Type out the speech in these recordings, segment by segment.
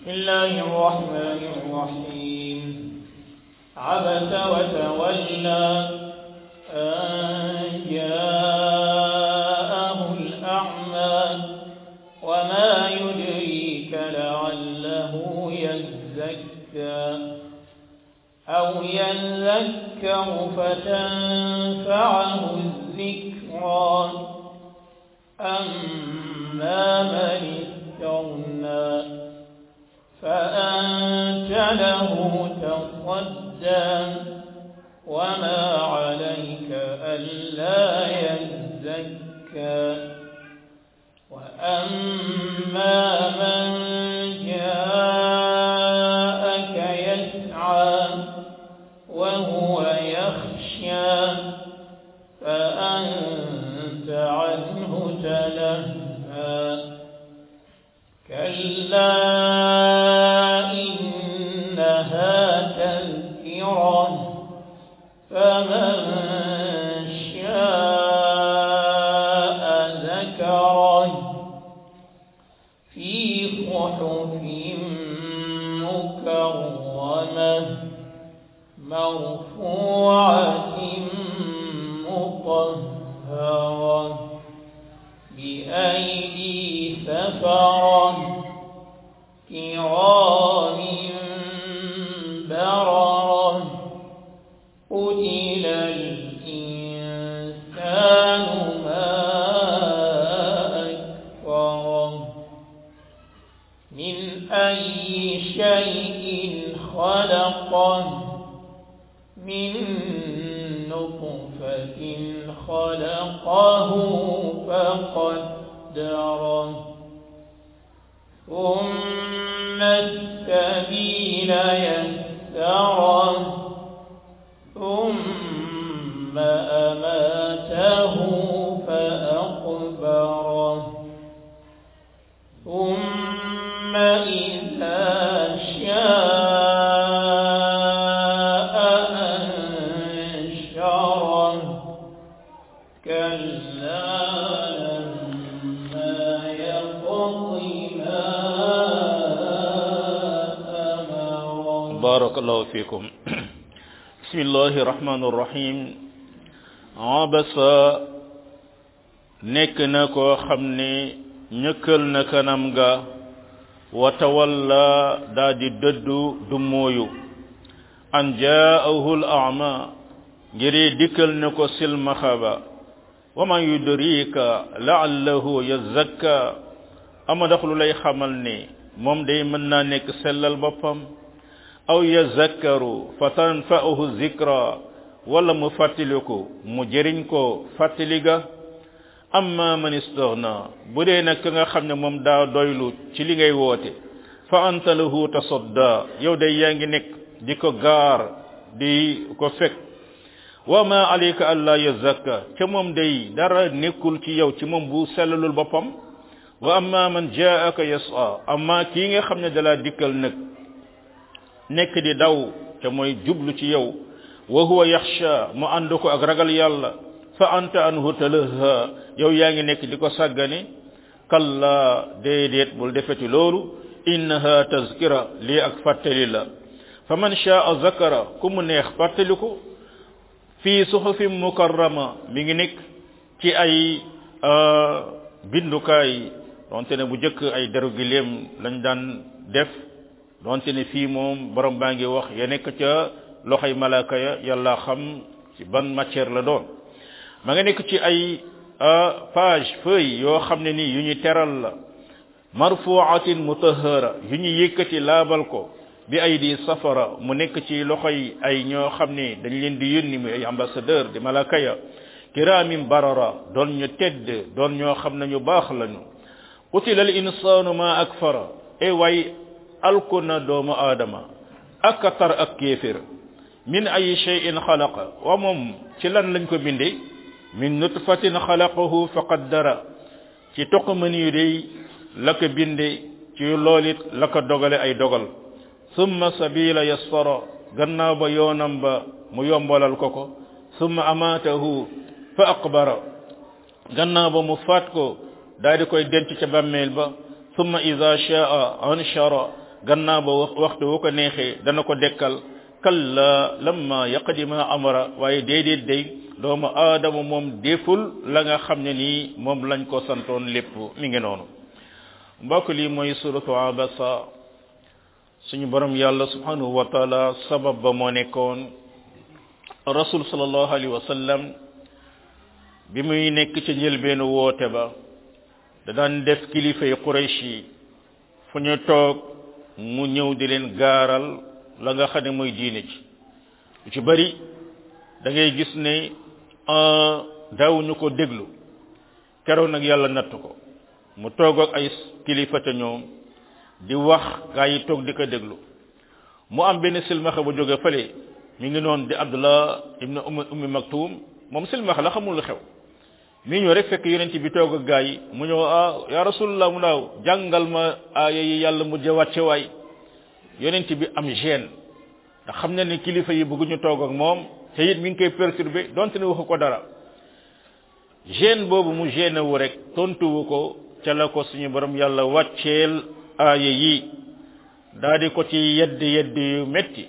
الله الرحمن الرحيم عبس وتولى أن جاءه الأعمى وما يدريك لعله يزكى أو يذكر فتنفعه الذكرى أما من استغنى فأنت له تصدى وما عليك ألا يزكى وأما من جاءك يسعى وهو يخشى فأنت عنه تلهى كلا إنها تذكرة فمن شاء ذكره في صحف مكرمة مرفوعة مطهرة بأيدي سفرة كرام بررة قتل الإنسان ما أكفره من أي شيء خلقه من نطفة خلقه فقدره ثم السبيل يسره ثم أماته فأقبره ثم إذا شاء أنشره كلا لما يقض ما أمره. بارك الله فيكم. بسم الله الرحمن الرحيم. عبس nekk na koo xam ne ñëkkal na kanam ga wa tawalla daa di dëddu du mooyu an jaahu al a'ma ngiri dikkal na ko silmaxa ba wa man yudrika la'allahu yazakka ama dax lu lay xamal ne moom day mën naa nekk sellal boppam aw yazakkaru fa tanfa'uhu zikra wala mu fàttaliku mu jëriñ ko fàttali ga amma man istaghna bu dee nag nga xam ne moom daa doylu ci li ngay woote fa anta lahu tasadda yow day yaa ngi nekk di ko gaar di ko fekk wa ma alayka alla yazakka ca moom day dara nekkul ci yow ci moom bu sellalul boppam wa amma man jaaka yas'a amma kii nga xam ne dalaa dikkal nag nekk di daw te mooy jublu ci yow wa huwa yaxsha mu ànd ko ak ragal yàlla fa anta anhu talaha yow yaa ngi nekk di ko sàggane kalla déedéet bul defeti loolu innaha tazkira lii ak fàttali la fa man shaa zakara ku mu neex fàttali ko fii suhufin mukarrama mi ngi nekk ci ay bindukaay donte ne bu jëkk ay deru gileem lañ daan def donte ne fii moom borom baa ngi wax ya nekk ca loxoy malaaka ya yàlla xam ci ban matière la doon ma nga nekk ci ay page feuille yoo xam ne nii yu ñu teral la marfu'atin mutahhara yu ñu yëkkati laabal ko bi aydi safara mu nekk ci loxoy ay ñoo xam ne dañ leen di yónni muy ay ambassadeur di malaaka ya kiraamin barara doon ñu tedd doon ñoo xam ne ñu baax lañu qutila al insanu ma akfara way alkuna doomu aadama ak tar ak kéefér min ay shay'in xalaqa wa moom ci lan lañ ko bindee min nutfatin xalaqahu fa qaddara ci toqamani yu dey la ko binde ci loolit la ko dogale ay dogal summa sabila yassara gannaaw ba yoonam ba mu yombalal ko ko summa amaatahu fa aqbara gannaaw ba mu faat ko daal di koy denc ca bàmmeel ba summa iza shaa anshara gannaaw ba waxtu wu ko neexee dana ko dekkal kalla lamma yaqdi ma amara waaye déedéet day doomu aadama moom deful la nga xam ne nii moom lañ ko santoon lépp mi ngi noonu mbokk lii mooy suratu abasa suñu borom yàlla subhanahu wa taala sabab ba moo nekkoon rasul sallallahu alayhi wa sallam bi muy nekk ci njëlbeenu woote ba da daan def kilifay Quraysh yi fu ñu toog mu ñëw di leen gaaral la nga xam ne mooy diine ci lu ci bari da ngay gis ne daawuñu ko déglu keroog nag yàlla natt ko mu toog ak ay kilifa ca ñoom di wax gaa yi toog di ko déglu mu am benn silmaxa bu jóge fële mi ngi noonu di Abdullah ibn ummi maktum moom silmaxa la xamul lu xew mi ñëw rek fekk yonent bi toog ak gaa yi mu ñëw ya rasulullah mu naaw jàngal ma aaya yi yàlla mu jëwaat ci waay yonent bi am gêne ndax xam na ne kilifa yi bëgguñu toog ak moom te it mi ngi koy perturbé donte ne waxu ko dara gêne boobu mu gêne wu rek tontuwu ko ca la ko suñu borom yàlla wàcceel aaya yi daa di ko ci yedd yu metti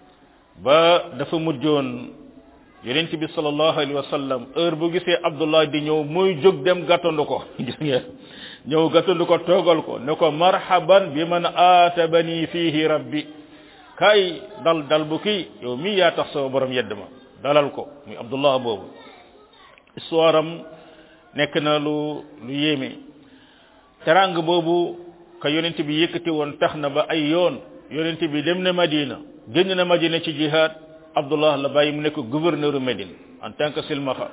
ba dafa mujjoon yonent bi sallallahu alayhi wa sallam heure bu gisee Abdullah di ñëw muy jóg dem gàttandu ko gis ngeen ñëw gàttandu ko toogal ko ne ko marhaban bi man aatabani fihi rabbi kay dal bu kii yow mii yaa tax sama borom yedd ma dalal ko muy Abdullah boobu histoire am nekk na lu yéeme terang boobu ka yonent bi yëkkati woon tax na ba ay yoon yonent bi dem na Madina génn na Madina ci jihad Abdullah la bàyyi mu nekk gouverneur Médine en tant que silmaxa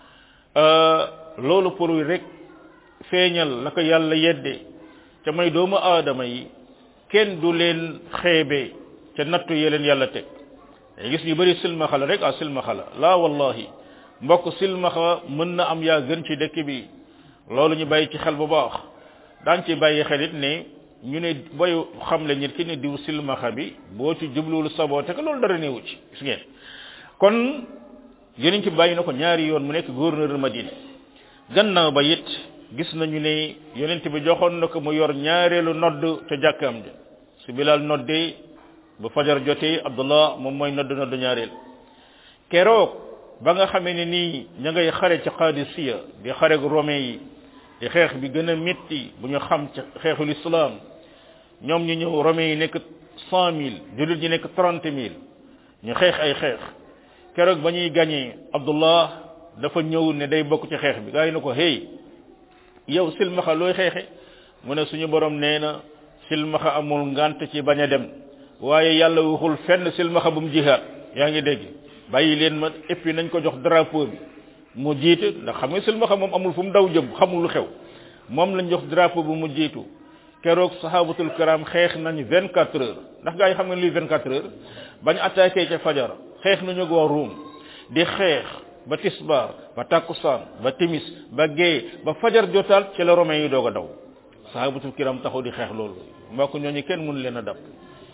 loolu pour rek feeñal la ko yàlla yedde ca may doomu aadama yi kenn du leen xeebe ca nattu yee leen yàlla teg day gis ñu bëri silmaxa la rek silmaxa la laa wallahi mbokk silmaxa mën na am yaa gën ci dëkk bi loolu ñu bàyyi ci xel bu baax daan ci bàyyi xelit ne ñu ne boy xam le nit ki ne diw silmaxa bi boo ci jubluwul saboote ko loolu dara newu ci gis ngeen kon yonent ci bàyyi na ko ñaari yoon mu nekk gouverneur Madina gannaaw ba it gis nañu ne yonent bi joxoon na ko mu yor ñaareelu nodd ca jàkkaam ja si Bilal noddee ba fajar jotee Abdullah moom mooy nodd ñaareel keroog ba nga xamee ne nii ña ngay xare ci Qadisiya di xare ak romain yi di xeex bi gën a métti bu ñu xam ci xeexul islam ñoom ñu ñëw romain yi nekk 100,000 jullit ñi nekk 30,000 ñu xeex ay xeex keroog ba ñuy gañee Abdullah dafa ñëw ne day bokk ci xeex bi gaa yi na ko hey yow silmaxa looy xeexe mu ne suñu borom nee na silmaxa amul ngant ci bañ a dem waaye yàlla waxul fenn silmaxa bu mu jihaad yaa ngi dégg bàyyi leen ma et puis nañ ko jox drapeau bi mu jiite ndax xam nga silmaxa moom amul fu mu daw jëm xamul lu xew moom lañ jox drapeau bu mu jiitu keroog sahabatul kiram xeex nañ 24 heures ndax gaa yi xam nga luy 24 heures bañ attaqué ca fajar xeex nañu ak waa Ruum di xeex ba tisbaar ba takkusaan ba timis ba gée ba fajar jotaal ci la romain yi doog a daw sahabatul kiram taxaw di xeex loolu mbokk ñooñu kenn mënu leen a dab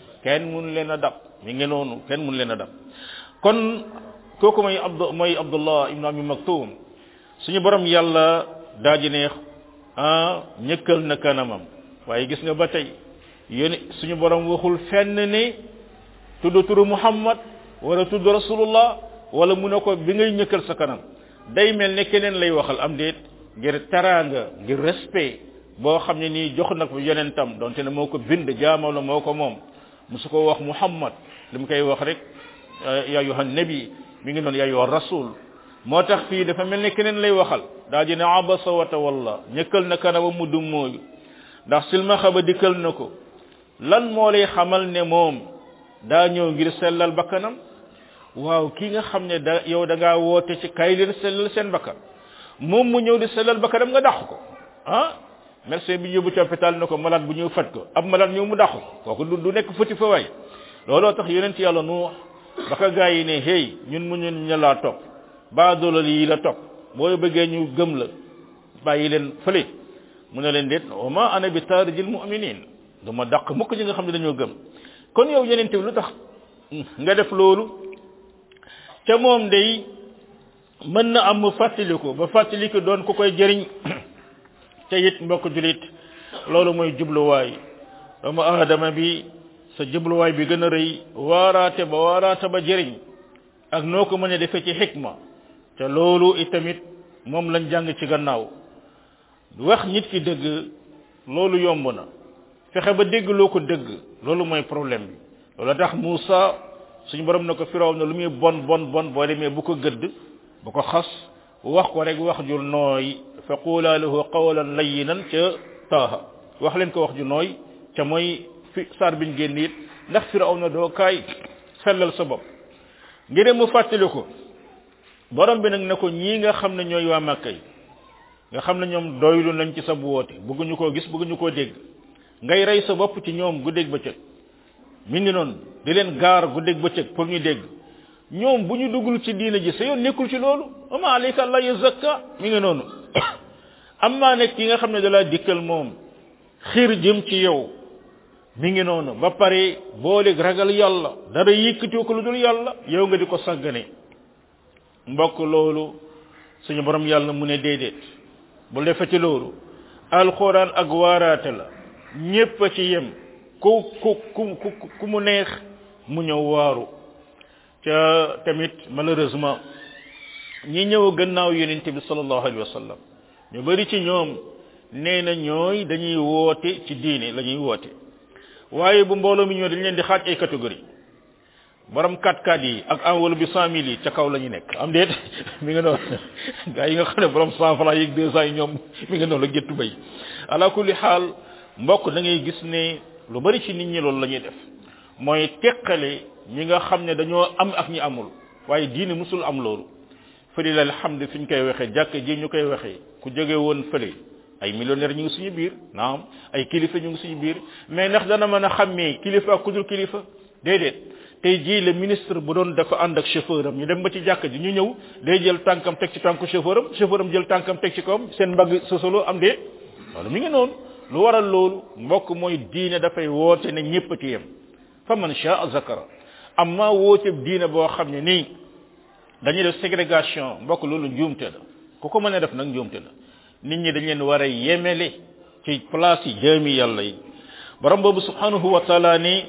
mi ngi noonu kenn mënu leen a dab kon kooku mooy Abdullah ibn Abi Maktum suñu borom yàlla daaji neex ñëkkal na kanamam waaye gis nga ba tey yéen suñu borom waxul fenn ne tudd turu Muhammad wala tudd Rasulullah wala mu ne ko bi ngay ñëkkal sa kanam day mel ne keneen lay waxal am déet ngir teraanga ngir respect boo xam ne nii jox na ko yonentam donte ne moo ko bind jaamoo la moo ko moom musu ko wax Muhammad li mu koy wax rek ya ayyuhan nabi mi ngi noonu ya ayyuhar rasul moo tax fii dafa mel ne keneen lay waxal daa ji ne abasa wa tawalla ñëkkal na kanam mu dum mooyu ndax silmaxa ba dikkal na ko lan moo lay xamal ne moom daa ñëw ngir sellal bakkanam waaw ki nga xam ne yow da ngaa woote ci kay leen sellal seen bakkan moom mu ñëw di sellal bakkanam nga dàq ko médecin bi yóbbu ci hôpital na ko malade bu ñëw faj ko ab malade ñëw mu dàq ko kooku du nekk fëti fa waay looloo tax yonent yàlla Nuux ba ko gaa yi ne hey ñun mu ñun ña laa topp baadoolal yi la topp boo bëggee ñu gëm la bàyyi leen fële mu ne leen déet wa ma ana bi taarijil mu'minin du ma dàq mukk ñi nga xam ne dañoo gëm kon yow yonent bi lu tax nga def loolu ca moom day mën na am mu fàttaliku ba fàttaliku doon ku koy jëriñ te it mbokk julit loolu mooy jubluwaay doomu aadama bi sa jubluwaay bi gën a rëy waaraate ba jëriñ ak noo ko mën a defee ci xikma te loolu itamit moom lañ jàng ci gannaaw wax nit ki dëgg loolu yomb na fexe ba dégg loo ko dëgg loolu mooy problème bi loolu tax Muusa suñu borom na ko Firawna lu muy bon boo demee bu ko gëdd bu ko xas wax ko rek wax ju nooy fa quulaa lahu qawlan layyinan ca taaha wax leen ko wax ju nooy ca mooy fi saar biñ génn it ndax Firawna doo kaay sellal sa bopp ngir mu fàttali ko borom bi nag ne ko ñii nga xam ne ñooy waa Makka yi nga xam ne ñoom doylu nañ ci sa woote bëgguñu koo gis bëgguñu koo dégg ngay rey sa bopp ci ñoom guddeeg bëccëg mi ngi noonu di leen gaar guddeeg bëccëg pour ñu dégg ñoom bu ñu duggul ci diina ji sa yoon nekkul ci loolu ama alayka allah yazakka mi ngi noonu am maa nekk ki nga xam ne dalaa dikkal moom xiir jëm ci yow mi ngi noonu ba pare booleeg ragal yàlla dara yëkkati ko lu dul yàlla yow nga di ko sàggane mbokk loolu suñu borom yàlla mu ne déedéet bu defati loolu alxuraan ak waaraate la ñépp a ci yem ku mu neex mu ñëw waaru ca tamit malheureusement ñi ñëw gannaaw yonent bi sallallahu alayhi wa sallam ñu bari ci ñoom nee na ñooy dañuy woote ci diine la ñuy woote waaye bu mbooloo mi ñëw dañ leen di xaaj ay catégorie borom 4x4 yi ak enveloppe bi 100 000 yi ca kaw la ñu nekk am déet mi nga noonu gaa yi nga xam ne borom 100 francs yi 200 yi ñoom mi nga noonu la géttu bay ala kulli xaal mbokk da ngay gis ne lu bari ci nit ñi loolu la ñuy def mooy teqale ñi nga xam ne dañoo am ak ñi amul waaye diine musul am loolu fële la alhamdu fi ñu koy waxee jàkk ji ñu koy waxee ku jóge woon fële ay millionnaire ñu ngi suñu biir naam ay kilifa ñu ngi suñu biir mais ndax dana mën a xàmmee kilifa ak ku dul kilifa déedéet tey jii le ministre bu doon dafa ànd ak chauffeur am ñu dem ba ci jàkk ji ñu ñëw day jël tànkam teg ci tànku chauffeur am jël tànkam teg ci kawam seen mbagg sosolo am déet loolu mi ngi noonu lu waral loolu mbokk mooy diine dafay woote ne ñépp ci yem fa man shaa zakara amma woote diine boo xam ne nii dañuy def ségrégation mbokk loolu njuumte la ku ko mën a def nag njuumte la nit ñi dañ leen war a yemele ci place yi jaami yàlla yi borom boobu subhanahu wa taala ni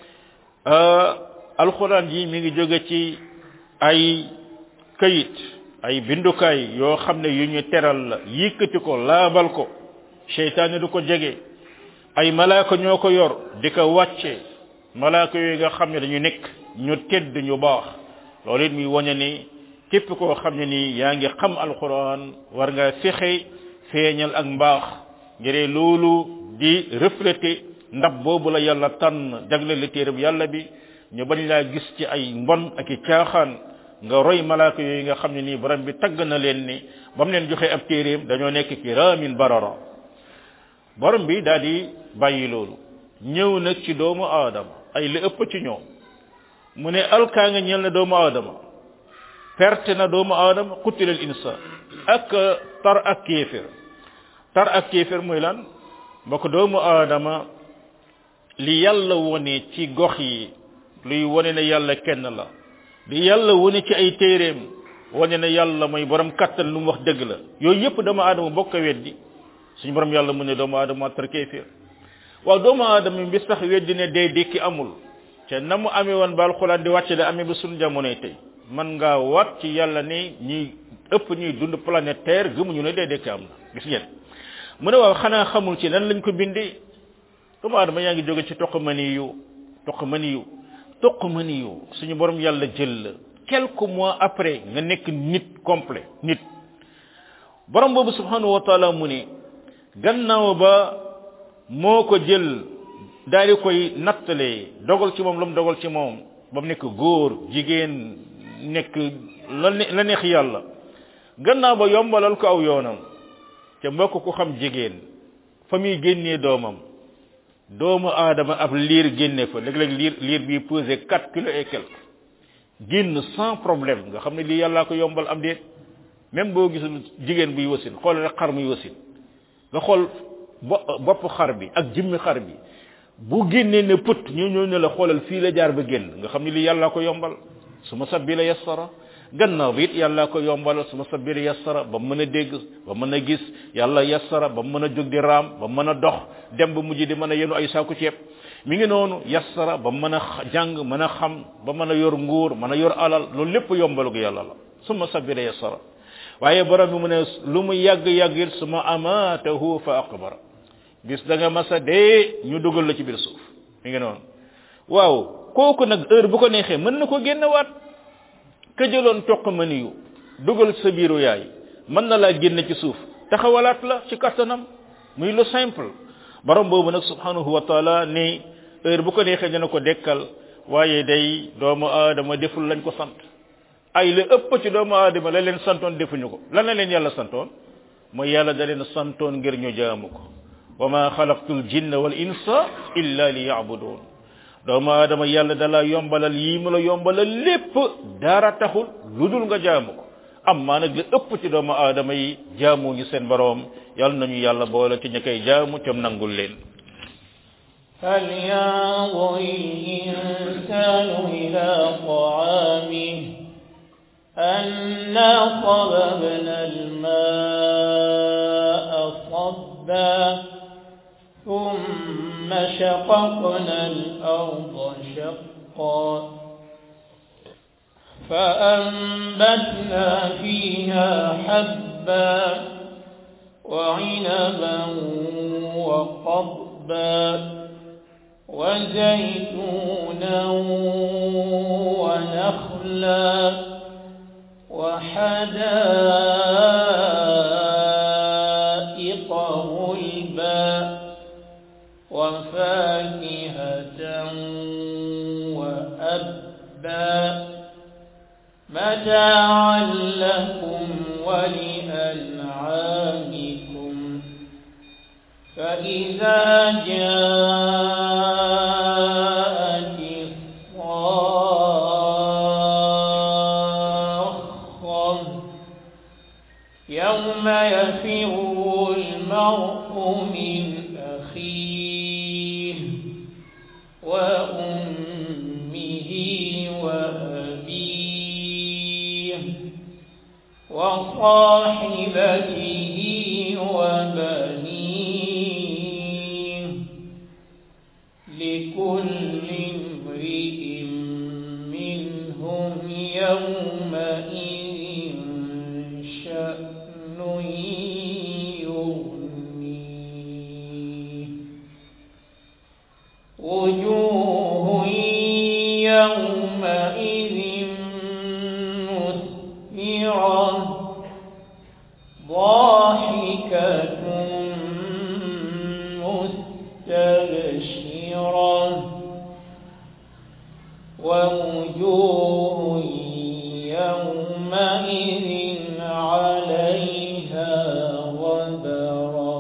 alxuraan ji mi ngi jóge ci ay kayit ay bindukaay yoo xam ne yu ñu teral la yëkkati ko laabal ko seytaane du ko jege ay malaaka ñoo ko yor di ko wàcce malaaka yooyu nga xam ne dañu nekk ñu tedd ñu baax loolu it muy wañe ni képp koo xam ne nii yaa ngi xam alxuraan war nga fexe feeñal ak mbaax ngir loolu di refléter ndab boobu la yàlla tànn jagle la téere bu yàlla bi ñu bañ laa gis ci ay mbon ak i caaxaan nga roy malaaka yooyu nga xam ne nii borom bi tagg na leen ni ba mu leen joxe ab téereem dañoo nekk kiraamin barara borom bi daal di bàyyi loolu ñëw nag ci doomu aadama ay li ëpp ci ñoom mu ne alkaa nga ñeel na doomu aadama perte na doomu aadama qutilal insaan ak tar ak kéefér mooy lan mbokk doomu aadama li yàlla wone ci gox yi luy wone ne yàlla kenn la li yàlla wone ci ay téeréem wone ne yàlla mooy borom kattan lu mu wax dëgg la yooyu yëpp doomu aadama bokk a weddi suñu borom yàlla mu ne doomu aadama tar kéefér waaw doomu aadama bi sax weddi ne dee dékki amul te na mu amee woon ba alxuraan di wàcce da amee ba suñu jamonoy tey man ngaa waat ci yàlla ne ñi ëpp ñuy dund planète terre gëmuñu ne dee dékki am na gis ngeen mu ne waaw xanaa xamul ci nan lañ ko bindee doomu aadama yaa ngi jóge ci toq mani yu suñu borom yàlla jël la quelques mois après nga nekk nit complet nit borom boobu subhanahu wa taala mu ne gannaaw ba moo ko jël daal di koy nattalee dogal ci moom la mu dogal ci moom ba mu nekk góor jigéen nekk la neex yàlla gannaaw ba yombalal ko aw yoonam te mbokk ku xam jigéen fa muy génnee doomam doomu aadama ab liir génne fa léeg-léeg liir bi pesé 4 kilos et quelque génn sans problème nga xam ne lii yàllaa ko yombal am déet même boo gisul jigéen buy wasin xool rek xar muy wasin nga xool bopp xar bi ak jëmmi xar bi bu génnee ne put ñëw ne la xoolal fii la jaar ba génn nga xam ne lii yàllaa ko yombal su ma sabbi la yassara gannaaw bi it yàllaa ko yombal su ma sabbi la yassara ba mën a dégg ba mën a gis yàlla yassara ba mën a jóg di raam ba mën a dox dem ba mujj di mën a yenu ay saaku ceeb mi ngi noonu yassara ba mën a jàng mën a xam ba mën a yor nguur mën a yor alal loolu lépp yombalu ko yàlla la summa sabila yassara waaye borom bi mu ne lu mu yàgg-yàggit suma amaatahu fa aqbara bis da nga masa dee ñu dugal la ci biir suuf mi ngi noonu waaw kooku nag heure bu ko neexee mën na ko génnewaat ka jëloon toq maniyu dugal sa biiru yaay mën na laa génne ci suuf taxawalaat la ci kattanam muy lu simple borom boobu nag subhanahu wa taala ni heure bu ko neexee dana ko dekkal waaye day doomu aadama deful lañ ko sant ay la ëpp ci doomu aadama la leen santoon defuñu ko lan la leen yàlla santoon mooy yàlla da leen santoon ngir ñu jaamu ko wa ma xalaqtul jinna wal insa illa li ya'budun doomu aadama yàlla da la yombalal yii mu la yombalal lépp dara taxul lu dul nga jaamu ko amma nag li ëpp ci doomu aadama yi jaamu ñu seen boroom yàlla nañu yàlla boole ci ña koy jaamu tam nangul leen فلينظر الإنسان إلى طعامه أنا صببنا الماء صبا ثم شققنا الأرض شقا فأنبتنا فيها حبا وعنبا وقضبا وزيتونا ونخلا وحدائق غلبا وفاكهة وأبا متاعا لكم ولأنعامكم فإذا جاءت الصاخة يوم يفر المرء من أخيه وأمه وأبيه وصاحبته وبنيه لكل امرئ منهم يومئذ شأن يغنيه وجوه يومئذ مسفرة ضاحكة مستبشرة ووجوه يومئذ عليها غبرة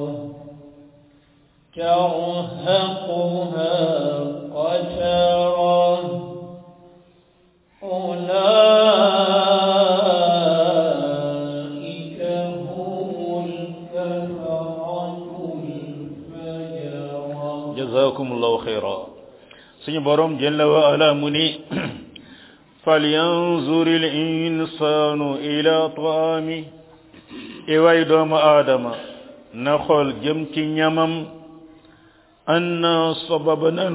ترهقها قترة أولئك هم الكفرة الفجرة jazakumullahu khayra suñu borom jalla wa ala muni falyanzuril insanu ila ta'ami e way doomu aadama na xool jëm ci ñamam anna sababna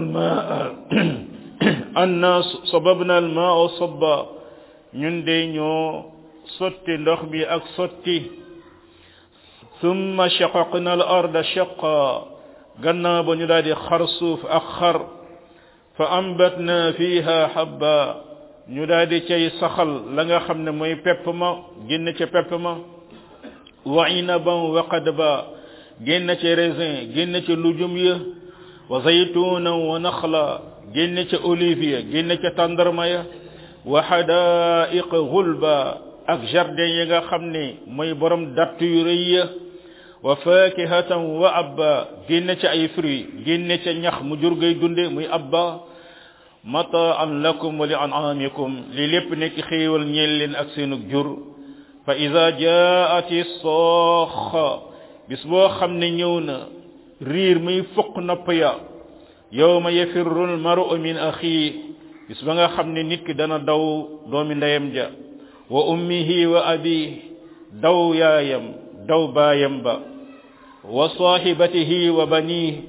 al-ma'a sabba ñun de ñoo sotti ndox bi ak sotti thumma shaqaqna al-arda shaqqa gannaaw ba ñu daal di xar suuf ak xar fa ambatna fiha habba ñu daal di cay saxal la nga xam ne mooy pepp ma génn ca pepp ma wa inaban wa qadba génn ca raisin génn ca lujum ya wa zaytunan wa nakhla génn ca olive ya génn ca tàndarma ya wa hadaiq ghulba ak jardin ya nga xam ne mooy borom datt yu rëy ya wa fakihatan wa abba génn ca ay fruits génn ca ñax mu jur gay dunde muy abba mata'an lakum wa li'an'amikum li lépp nekk xéewal ñeel leen ak seenug jur fa iza jaa'ati as-sakha bis boo xam ne ñëw na riir muy fukk nopp ya yawma yafirru al-mar'u min akhihi bis ba nga xam ne nit ki dana daw doomi ndeyam ja wa ummihi wa abihi daw yaayam daw baayam ba wa sahibatihi wa banihi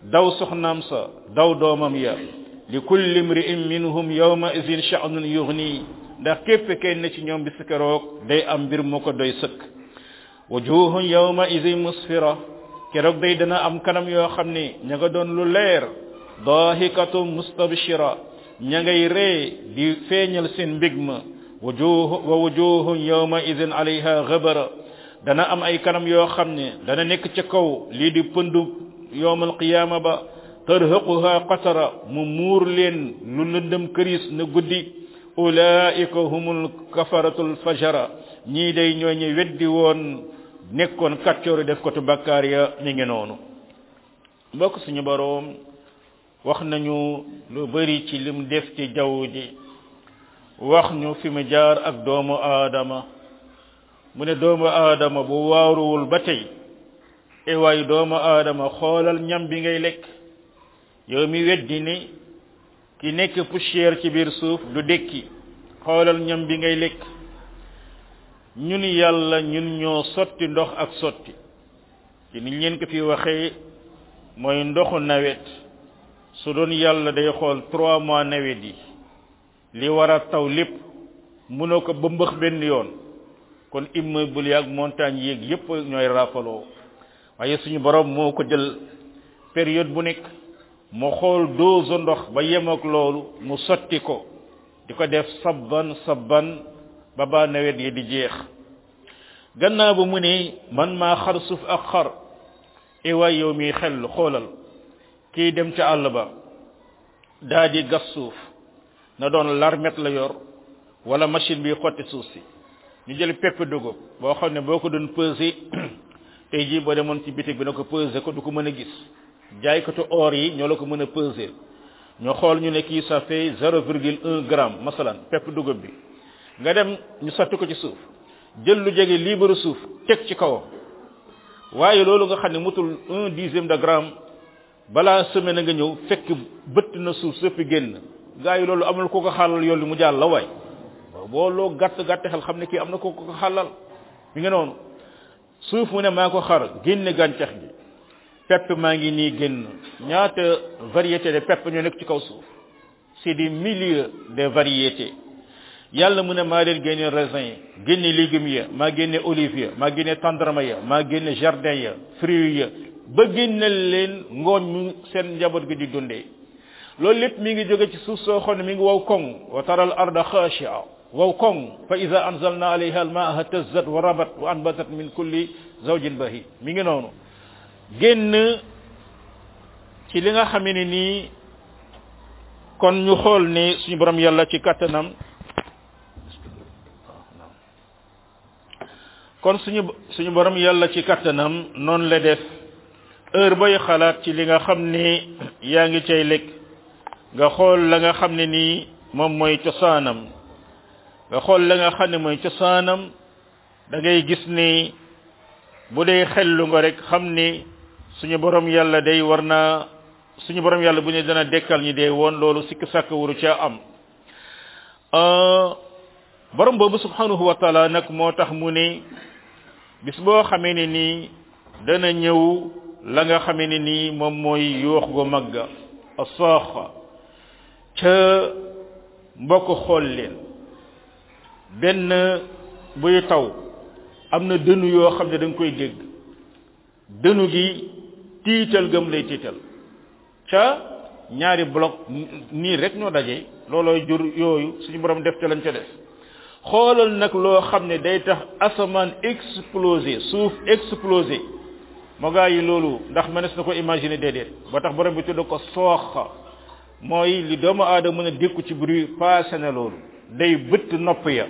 daw soxnaam sa daw doomam ya li kulli imri'in minhum yawma idhin sha'nun yughni ndax képp kenn ci ñoom bis keroog day am mbir mu ko doy sëkk wujuhun yawma idhin musfira keroog day dana am kanam yoo xam ne ña nga doon lu leer dahikatun mustabshira ña ngay ree di feeñal seen mbég ma wujuhun yawma idhin alayha ghabara dana am ay kanam yoo xam ne dana nekk ca kaw lii di pëndu yawmal qiyaama ba tarhaquha qatara mu muur leen lu lëndëm këris na guddi ulaika humul kafaratul fajara ñii day ñooñu weddi woon nekkoon kàccoori def ko tu bakkaar ya mi ngi noonu mbokk suñu boroom wax nañu lu bari ci lim def ci jaww ji wax ñu fi mu jaar ak doomu aadama mu ne doomu aadama bu waaruwul ba tey e waay doomu aadama xoolal ñam bi ngay lekk yow mi weddi ni ki nekk poussière ci biir suuf du dekki xoolal ñam bi ngay lekk ñun yàlla ñun ñoo sotti ndox ak sotti ci niñ leen ko fi waxee mooy ndoxu nawet su doon yàlla day xool 3 mois nawet yi li war a taw lépp mënoo ko bëmbëx benn yoon kon immeuble yaak montagne yeeg yépp ñooy raafaloo waaye suñu borom moo ko jël période bu nekk mu xool dose ndox ba yem ak loolu mu sotti ko di ko def sabban ba ba nawet yi di jeex gannaaw ba mu ne man maa xar suuf ak xar e waay yow mi xel xoolal kii dem ca àll ba daa di gas suuf na doon larmet la yor wala machine bi xotti suuf si ñu jël pepp dugub boo xam ne boo ko doon peser tey jii boo demoon ci bitig bi na ko peser ko du ko mën a gis jaaykatu or yi ñoo la ko mën a peser ñu xool ñu ne kii ça fait 0,1 gramme masalan pepp dugub bi nga dem ñu sotti ko ci suuf jël lu jege liibaru suuf teg ci kawam waaye loolu nga xam ne mutul 1/10 de gramme balaa semaine nga ñëw fekk bëtt na suuf sëpp génn gaa yi loolu amul ko ko xaalal yoon li mu jàll la waay boo loo gàtt xel xam ne kii am na ko ko xaalal mi nga noonu suuf mu ne maa ko xar génne gàncax gi pepp maa ngi nii génn ñaata variété de pepp ñoo nekk ci kaw suuf c'est des milliers de variétés yàlla mu ne maa leen génne raisin yi génne légumes ya maa génne olive ya maa génne tàndarma ya maa génne jardin ya fruits ya ba génneel leen ngooñ mu seen njaboot gi di dundee loolu lépp mi ngi jóge ci suuf soo xam ne mi ngi wow koŋ wa taral arda khashi'a wow koŋ fa iza anzalna alayha almaa ihtazzat wa rabat wa anbatat min kulli zawjin bahij mi ngi noonu génn ci li nga xam ne nii kon ñu xool ne suñu borom yàlla ci kattanam kon suñu borom yàlla ci kattanam noonu la def heure boy xalaat ci li nga xam ne yaa ngi cay lekk nga xool la nga xam ne nii moom mooy cosaanam nga xool la nga xam ne mooy cosaanam da ngay gis ni bu dee xellu nga rek xam ni suñu borom yàlla day war naa suñu borom yàlla bu ne dana dekkal ñi dee woon loolu sikk sàkk waru caa am borom boobu subhanahu wa taala nag moo tax mu ne bis boo xamee ne nii dana ñëw la nga xamee ne nii moom mooy yoox gu magga asaaxa ca mbokk xool leen benn buy taw am na dënu yoo xam ne da nga koy dégg dënu gi tiital gëm lay tiital ca ñaari bloc nii rek ñoo daje loolooy jur yooyu suñu borom def ca lañ ca def xoolal nag loo xam ne day tax asamaan explosé suuf explosé moo gaa yi loolu ndax mënees na ko imaginer déedéet ba tax borom bi tudd ko sooxa mooy li doomu aadama mën a dékku ci bruit passé na loolu day bëtt nopp ya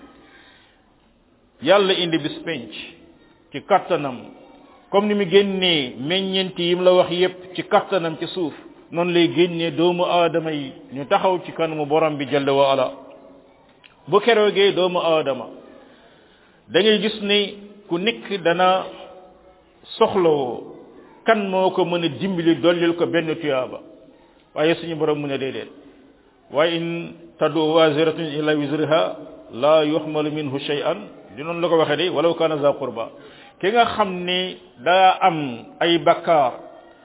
yàlla indi bis penc ci kattanam comme ni mu génnee meññeent yi mu la wax yépp ci kattanam ci suuf noonu lay génnee doomu aadama yi ñu taxaw ci kanamu borom bi jalla wa ala bu keroogee doomu aadama da ngay gis ni ku nekk dana soxlawoo kan moo ko mën a dimbali dollil ko benn tuyaaba waaye suñu borom mu ne déedéet wa in tadu waziratun ila wizriha la yuhmalu minhu shay'an di noonu la ko waxee de walaw kana za qurba ki nga xam ni daa am ay bakkaar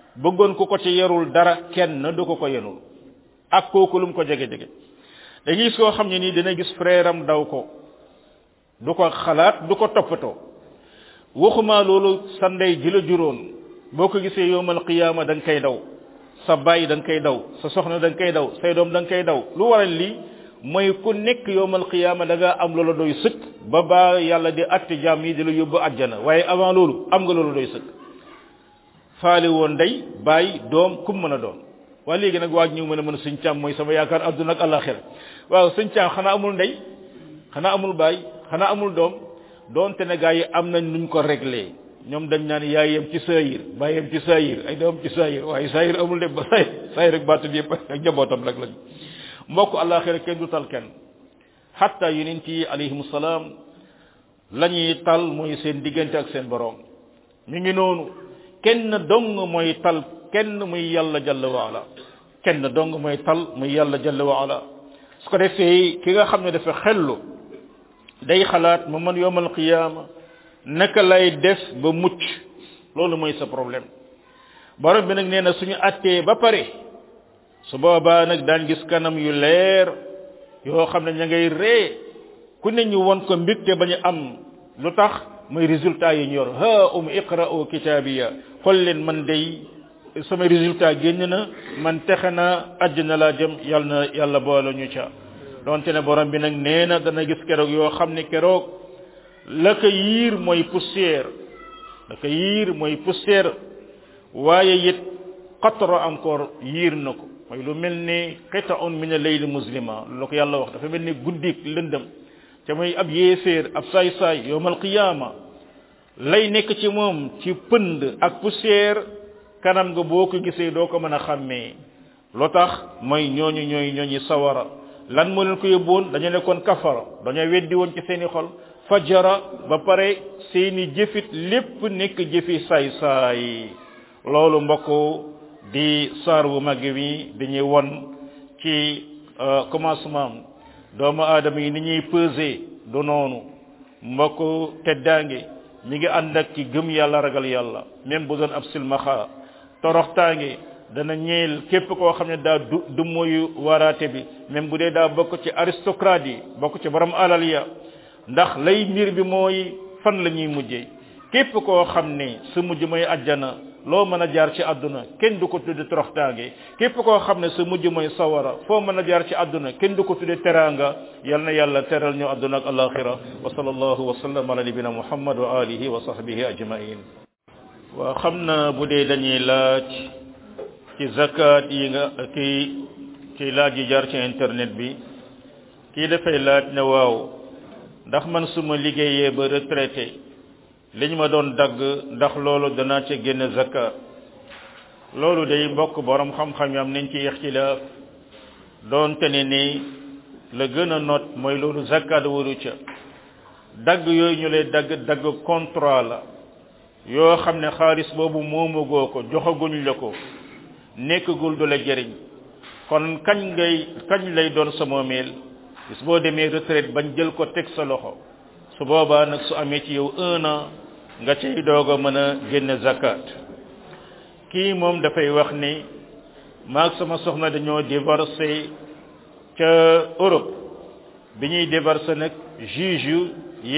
bëggoon ku ko ci yarul dara kenn du ko yenul ak kooku lum ko jege jege dañuy gis koo xam ne nii dina gis frère am daw ko du ko xalaat du ko toppatoo waxuma loolu sa ndey ji la juróon boo ko gisee yowmal qiyaama da nga koy daw sa baay da nga koy daw sa soxna da nga koy daw say doom da nga koy daw lu waral lii mooy ku nekk yowmal qiyaama da nga am loola doy sëkk ba yàlla di atte jaam yi di la yóbbu àjjana waaye avant loolu am nga loola doy sëkk faale woon ndey baay doom kum mën a doon waaye léegi nag waaj ñu mën a sëñ Caam mooy sama yaakaar adduna ak àllaxira waaw sëñ Caam xanaa amul ndey xanaa amul baay xanaa amul doom doonte ne gaa yi am nañ nuñ ko réglé ñoom dañ naan yaayam ci saayir baayam ci saayir ay doom ci saayir waaye saayir amul de ba saayir rek baatul yëpp ak njabootam rek lañ mbokk àllaxira kenn du tal kenn hatta yonent yi alayhimu salaam la ñuy tal mooy seen diggante ak seen borom mi ngi noonu kenn dong mooy tal kenn muy yàlla jalla wa ala kenn dong mooy tal muy yàlla jalla wa ala su ko defee ki nga xam ne dafa xellu day xalaat ma man yowmal qiyaama naka lay def ba mucc loolu mooy sa problème borom bi nag nee na suñu attee ba pare su boobaa nag daan gis kanam yu leer yoo xam ne ña ngay ree ku ne ñu won ko mbégte ba ñu am lu tax mooy résultat yi ñu yor ha iqra'u kitaabiya xool leen man day sama résultat génn na man texe na àjjana laa jëm yàlla boole ñu ca donte ne borom bi nag nee na dana gis keroog yoo xam ne keroog la ko yiir mooy poussière waaye it qatra encore yiir na ko mooy lu mel ni qita'un min al-layl muslima lu ko yàlla wax dafa mel ni guddik lëndëm te mooy ab yéeféer ab saay-saay yawmal qiyaama lay nekk ci moom ci pënd ak poussière kanam nga boo ko gisee doo ko mën a xàmmee lu tax mooy ñooñu sawara lan moo leen ko yóbbuwoon dañu nekkoon kafara dañoo weddi woon ci seeni xol fajara ba pare seeni jëfit lépp nekk jëfi saay-saay loolu mbokk di saar wu mag wi dañuy won ci commencement doomu aadama yi ni ñuy peser du noonu mbokk teddaange mi ngi ànd ak ci gëm yàlla ragal yàlla même bu doon ab silmaxa toroxtaange dana ñeel képp koo xam ne daa du mooyu waraate bi même bu dee daa bokk ci aristocrate yi bokk ci borom alal ya ndax lay mbir bi mooy fan la ñuy mujjee képp koo xam ne sa mujj mooy ajjana loo mën a jaar ci àdduna kenn du ko tudde toroxtaange képp koo xam ne sa mujj mooy sawara foo mën a jaar ci àdduna kenn du ko tudde teraanga yal na yàlla teral ñu àdduna ak alaxira wa sallallahu wa sallam ala nabina muhammad wa alihi wa sahbihi ajmain waa xam na bu dee dañuy laaj ci zakat yi nga ci laaj yi jaar ci internet bi kii dafay laaj ne waaw ndax man suma liggéeyee ba retraité liñ ma doon dagg ndax loolu danaa ci génn zakat loolu day mbokk borom xam-xam yam nañ ci ixtilaaf doonte ne ni la gën a not mooy loolu zakat waru ca dagg yooyu ñu lay dagg contrat la yoo xam ne xaalis boobu moomagoo ko joxaguñ la ko nekkagul du la jëriñ kon kañ lay doon sa moomeel bis boo demee retraite bañ jël ko teg sa loxo su boobaa nag su amee ci yow 1 an nga cay doog a mën a génne zakat kii moom dafay wax ni maag sama soxna dañoo divorcé ca Europe bi ñuy divorcé nag juge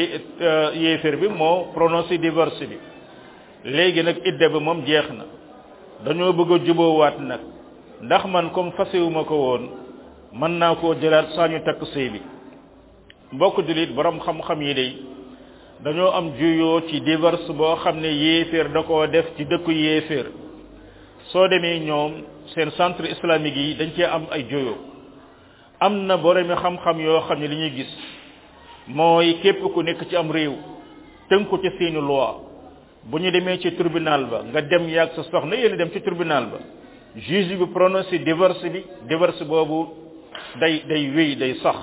yéeféer bi moo prononcé divorce bi léegi nag idda bi moom jeex na dañoo bëgg a juboowaat nag ndax man comme fasewuma ko woon mën naa koo jëlaat saa ñu takk sëy bi mbokk julit borom xam-xam yi day dañoo am juyoo ci divorce boo xam ne yéeféer da koo def ci dëkku yéeféer soo demee ñoom seen centre islamique yi dañ cee am ay juyoo am na boromi xam-xam yoo xam ne li ñuy gis mooy képp ku nekk ci am réew tënku ci seeni loi bu ñu demee ci tribunal ba nga dem yaag sa soxna yéen dem ci tribunal ba juge bi prononcé divorce boobu day wéy day sax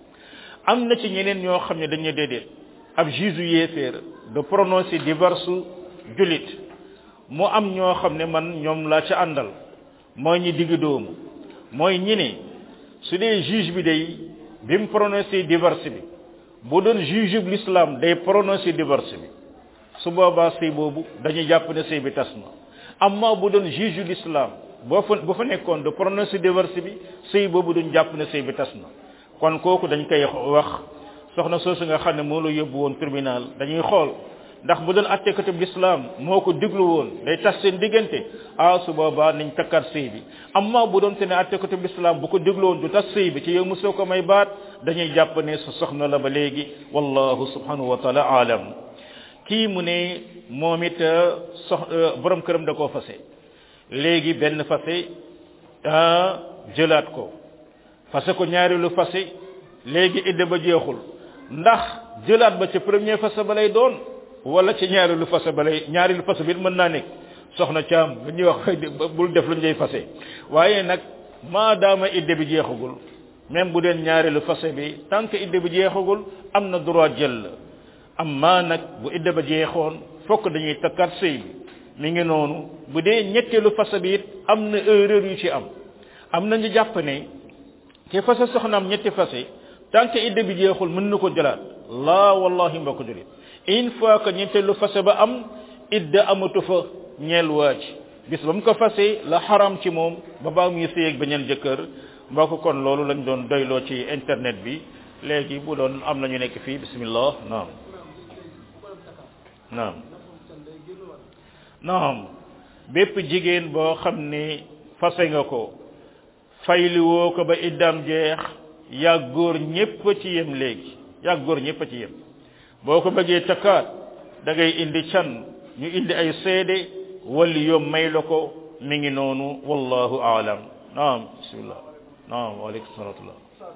am na ci ñeneen ñoo xam ne dañu déedéet ab juge yéeféer de prononcé divorce julit mu am ñoo xam ne man ñoom laa ci àndal mooy ñi digg doomu mooy ñi ne su dee juge bi day bi mu prononcé divorce bi bu doon juge bu l'islam day prononcé divorce bi su boobaa sëy boobu dañuy jàpp ne sëy bi tas na amma bu doon juge yu l'islam bu fa nekkoon de prononcer divorce bi sëy boobu duñ jàpp ne sëy bi tas na kon kooku dañ koy wax soxna soosu nga xam ne moo la yóbbu woon tribunal dañuy xool ndax bu doon attekatub l'islam moo ko diglu woon day tas seen diggante su boobaa nañ takkaat sëy bi amma bu doon te ne attekatub l'islam bu ko diglu woon du tas sëy bi ci yow mosoo ko may baat dañuy jàpp ne sa soxna la ba léegi wallahu subhanahu wa taala alam kii mu ne moom it borom këram da koo fase léegi benn fase jëlaat ko fase ko ñaareelu fase léegi idda ba jeexul ndax jëlaat ba ca premier fase ba lay doon wala ci ñaareelu fase ba lay ñaareelu fase bi mën naa nekk soxna caam bu ñuy wax bul def lu ñuy fase waaye nag maadaama idda bi jeexagul même bu deen ñaareelu fase bi tant que idda bi jeexagul am na droit jël la amma nag bu idda ba jeexoon fokk dañuy takkaat sëy bi mi ngi noonu bu dee ñetteelu fase bi it am na erreur yu ci am na ñu jàpp ne ci fase soxnaam ñetti fase tant que idda bi jeexul mën na ko jëlaat laa wallahi mbokk julit une fois que ñetteelu fase ba am idda amatu fa ñeel waaj bis ba mu ko fase la xaram ci moom ba baa muy sëy ak beneen jëkkër mbokk kon loolu lañ doon doyloo ci internet bi léegi bu doon am nañu nekk fii bismillah naam bépp jigéen boo xam ne fase nga ko fayliwoo ko ba iddaam jeex yàgg góor ñépp ci yem léegi yàgg góor ñépp ci yem boo ko bëggee takkaat da ngay indi can ñu indi ay seede wali yoom may la ko mi ngi noonu wallahu aalam naam bismillah naam waaleykum salaam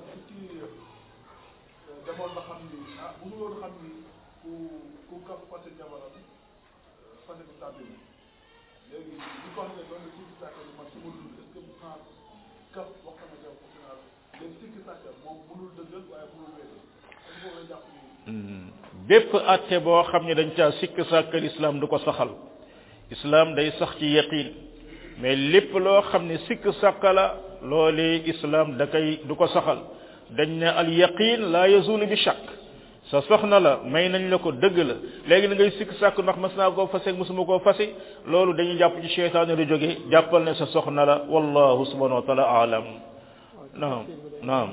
bépp atte boo xam ne dañ caa sikk sàkkal islam du ko saxal islam day sax ci yaqin mais lépp loo xam ne sikk sàkka la loolee islam da koy du ko saxal dañ ne al yaqin la yazulu bi shakk sa soxna la may nañ la ko dëgg la léegi da ngay sikk sàkk ndax mas naa koo fase musuma koo fase loolu dañuy jàpp ci cheytaane lu jóge jàppal ne sa soxna la wallahu subhanahu wa taala alam naam naam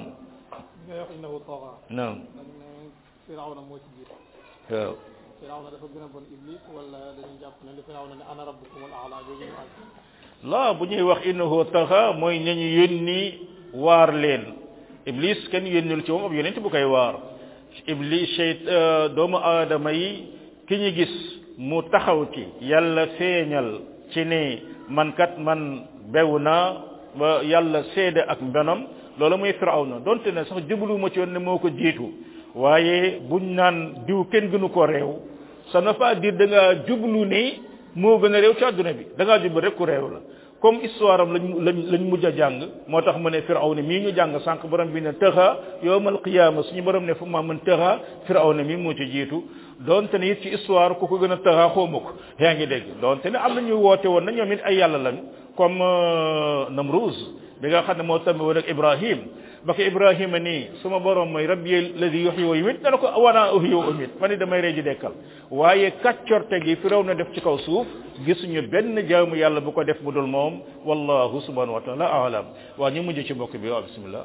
naam Firawna moo ci jiitu waaw Firawna dafa gën a bon Iblis wala dañuy jàpp ne li Firawna ne ana rabbukumul a'la googu ñu àgg la bu ñuy wax innahu taxa mooy ñañu yónni waar leen Iblis kenn yónnul ci moom ab yonent bu koy waar Iblis doomu aadama yi ki ñu gis mu taxaw ci yàlla feeñal ci ne man kat man bew naa ba yàlla seede ak mbenam loolu mooy Firawna donte ne sax jubluwuma ci woon ne moo ko jiitu waaye buñ naan diw kenn gënu ko réew ça ne veut pas dire da ngaa jublu ne moo gën a réew ci àdduna bi da ngaa jublu rek ku réew la comme histoire am lañ mujj a jàng moo tax mu ne Firawna mii ñu jàng sànq borom bi ne tëxa yawmal qiyaama suñu borom ne fu ma mën tëxa Firawna mii moo ci jiitu donte ne it ci histoire ku ko gën a tëxa xawma ko yaa ngi dégg donte ne am na ñu woote woon na ñoom it ay yàlla lañu comme Namruz bi nga xam ne moo tamit woon ak Ibrahim ba ko Ibrahima nii suma borom mooy rabbi alladhi yuhyi wa yumiit dana ko wana uhyi wa umiit man damay rey ji dekkal waaye kàccorte gi Firawna def ci kaw suuf gisuñu benn jaamu yàlla bu ko def bu dul moom wallahu subhanahu wa taala aalam waa ñu mujj ci mbokk bi waaw bismillah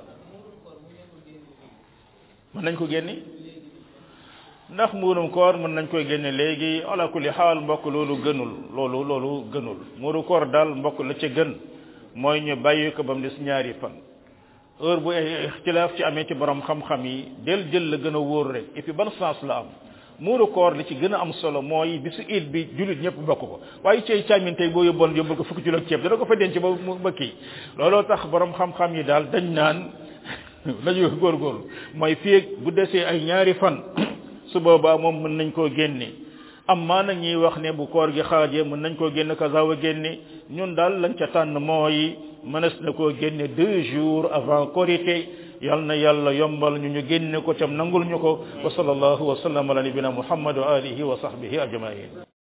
mën nañ ko génne ndax muurum koor mën nañ koy génne léegi ala kulli xaal mbokk loolu gënul muuru koor daal mbokk la ca gën mooy ñu bàyyi ko ba mu des ñaari fan heure bu ay ixtilaaf ci amee ci borom xam-xam yi del jël la gën a wóor rek et puis ban sens la am muuru koor li ci gën a am solo mooy bisu iid bi jullit ñëpp bokk ko waaye cey càmmin tey boo yóbboon yóbbul ko fukki kilo ceeb dana ko fa denc ba kii looloo tax borom xam-xam yi daal dañ naan nañu góorgóorlu mooy fii bu desee ay ñaari fan su boobaa moom mën nañ koo génne amma nag ñuy wax ne bu koor gi xaajee mën nañ koo génne kasaaw a génne ñun daal lañ ca tànn mooy mënees na koo génne 2 jours avant Korité yal na yàlla yombal ñu génne ko cam nangul ñu ko wa sallallahu wa sallam ala nabina Muhammad wa alihi wa sahbihi ajmain